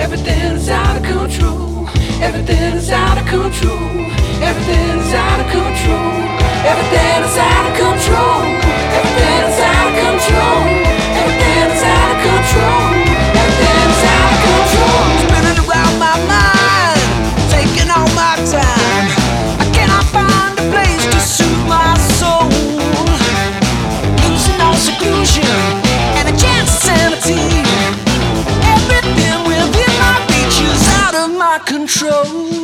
Everything is out of control. Everything is out of control. Everything is out of control. Everything is out of control. Everything is out of control. Everything is out of control. Everything is out of control. Spinning around my mind, taking all my time. I cannot find a place to soothe my soul. Losing all seclusion and a chance of sanity. Everything within my reach is out of my control.